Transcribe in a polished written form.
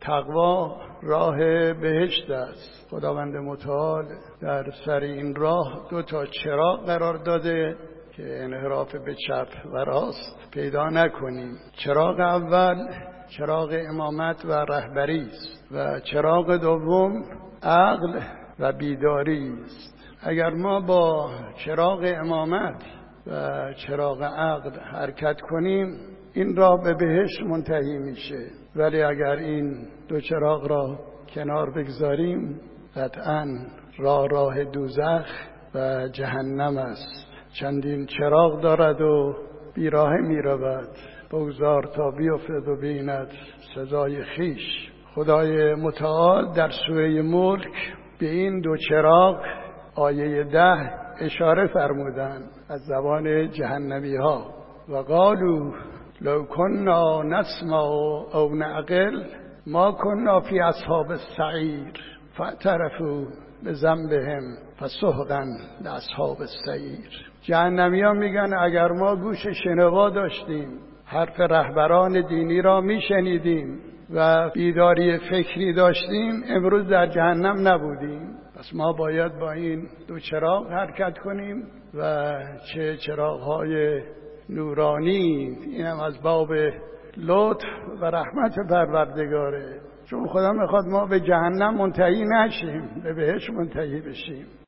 تقوا راه بهشت است. خداوند متعال در سر این راه 2 چراغ قرار داده که انحراف به چپ و راست پیدا نکنیم. چراغ اول چراغ امامت و رهبری است و چراغ دوم عقل و بیداری است. اگر ما با چراغ امامت و چراغ عقل حرکت کنیم این راه به بهشت منتهی میشه، ولی اگر این 2 چراغ را کنار بگذاریم قطعاً راه دوزخ و جهنم است. چندین چراغ دارد و بیراه می رود، بگذار تا بیفتد و بیند سزای خیش. خدای متعال در سوره ملک به این 2 چراغ آیه 10 اشاره فرمودند از زبان جهنمی ها. و قالوا لو كنا نسمع او نعقل ما كنا فی اصحاب السعیر فاعترفوا بذنبهم فسحقا لاصحاب السعیر. جهنمی ها میگن اگر ما گوش شنوا داشتیم، حرف رهبران دینی را میشنیدیم و بیداری فکری داشتیم، امروز در جهنم نبودیم. پس ما باید با این 2 چراغ حرکت کنیم و چه چراغ‌های نورانی. اینم از باب لطف و رحمت پروردگاره، چون خدا میخواد ما به جهنم منتهی نشیم، به بهشت منتهی بشیم.